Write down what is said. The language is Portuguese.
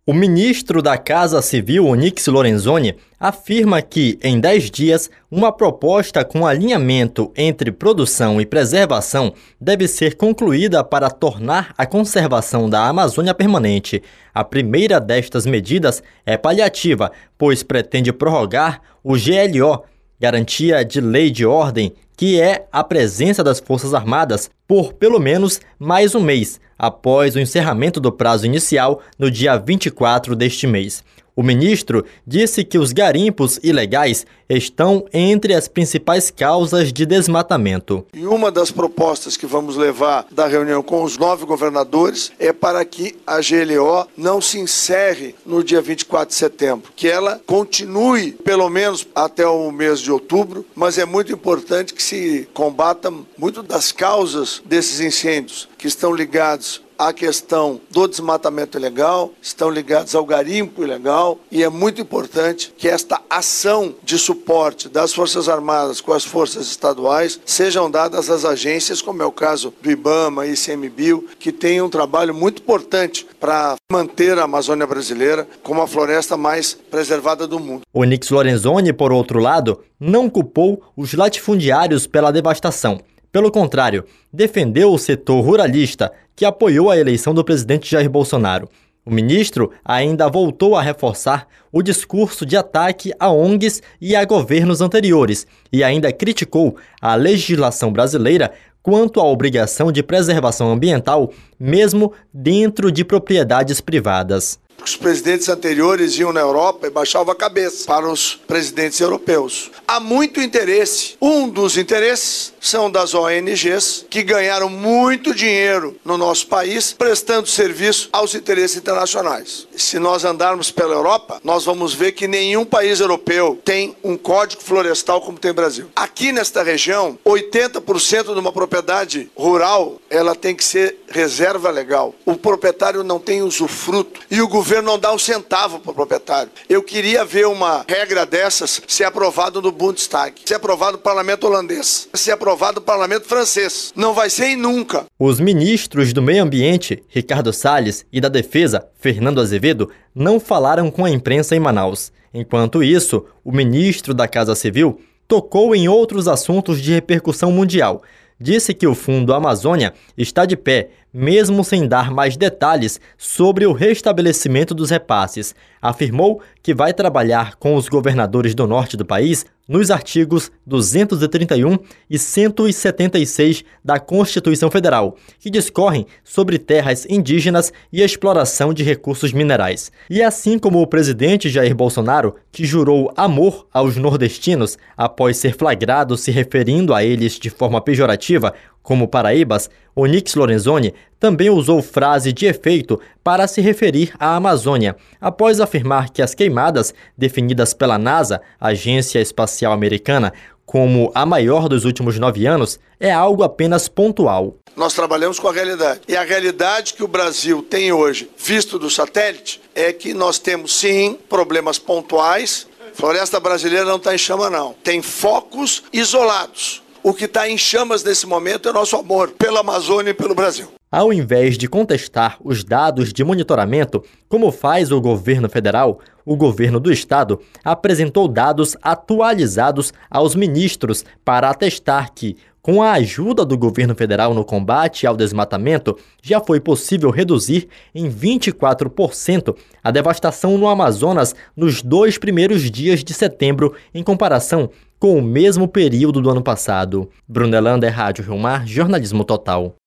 O ministro da Casa Civil, Onyx Lorenzoni, afirma que, em 10 dias, uma proposta com alinhamento entre produção e preservação deve ser concluída para tornar a conservação da Amazônia permanente. A primeira destas medidas é paliativa, pois pretende prorrogar o GLO, Garantia de Lei de Ordem, que é a presença das Forças Armadas por pelo menos mais um mês, após o encerramento do prazo inicial no dia 24 deste mês. O ministro disse que os garimpos ilegais estão entre as principais causas de desmatamento. E uma das propostas que vamos levar da reunião com os 9 governadores é para que a GLO não se encerre no dia 24 de setembro, que ela continue pelo menos até o mês de outubro, mas é muito importante que se combata muito das causas desses incêndios que estão ligados à questão do desmatamento ilegal, estão ligados ao garimpo ilegal, e é muito importante que esta ação de suporte das Forças Armadas com as forças estaduais sejam dadas às agências, como é o caso do IBAMA e ICMBio, que têm um trabalho muito importante para manter a Amazônia brasileira como a floresta mais preservada do mundo. Onyx Lorenzoni, por outro lado, não culpou os latifundiários pela devastação. Pelo contrário, defendeu o setor ruralista, que apoiou a eleição do presidente Jair Bolsonaro. O ministro ainda voltou a reforçar o discurso de ataque a ONGs e a governos anteriores e ainda criticou a legislação brasileira quanto à obrigação de preservação ambiental, mesmo dentro de propriedades privadas. Os presidentes anteriores iam na Europa e baixavam a cabeça para os presidentes europeus. Há muito interesse. Um dos interesses são das ONGs, que ganharam muito dinheiro no nosso país, prestando serviço aos interesses internacionais. Se nós andarmos pela Europa, nós vamos ver que nenhum país europeu tem um código florestal como tem o Brasil. Aqui nesta região, 80% de uma propriedade rural, ela tem que ser reserva legal. O proprietário não tem usufruto e o governo não dá um centavo para o proprietário. Eu queria ver uma regra dessas ser aprovada no Bundestag, ser aprovada no parlamento holandês, ser aprovada no parlamento francês. Não vai ser e nunca. Os ministros do Meio Ambiente, Ricardo Salles, e da Defesa, Fernando Azevedo, não falaram com a imprensa em Manaus. Enquanto isso, o ministro da Casa Civil tocou em outros assuntos de repercussão mundial. Disse que o Fundo Amazônia está de pé, mesmo sem dar mais detalhes sobre o restabelecimento dos repasses. Afirmou que vai trabalhar com os governadores do norte do país nos artigos 231 e 176 da Constituição Federal, que discorrem sobre terras indígenas e exploração de recursos minerais. E assim como o presidente Jair Bolsonaro, que jurou amor aos nordestinos após ser flagrado se referindo a eles de forma pejorativa, como paraíbas, Onyx Lorenzoni também usou frase de efeito para se referir à Amazônia, após afirmar que as queimadas, definidas pela NASA, Agência Espacial Americana, como a maior dos últimos 9 anos, é algo apenas pontual. Nós trabalhamos com a realidade. E a realidade que o Brasil tem hoje, visto do satélite, é que nós temos sim problemas pontuais. A floresta brasileira não está em chama não. Tem focos isolados. O que está em chamas nesse momento é nosso amor pela Amazônia e pelo Brasil. Ao invés de contestar os dados de monitoramento, como faz o governo federal, o governo do estado apresentou dados atualizados aos ministros para atestar que, com a ajuda do governo federal no combate ao desmatamento, já foi possível reduzir em 24% a devastação no Amazonas nos 2 primeiros dias de setembro, em comparação com o mesmo período do ano passado. Brunelander, Rádio Rio Mar, Jornalismo Total.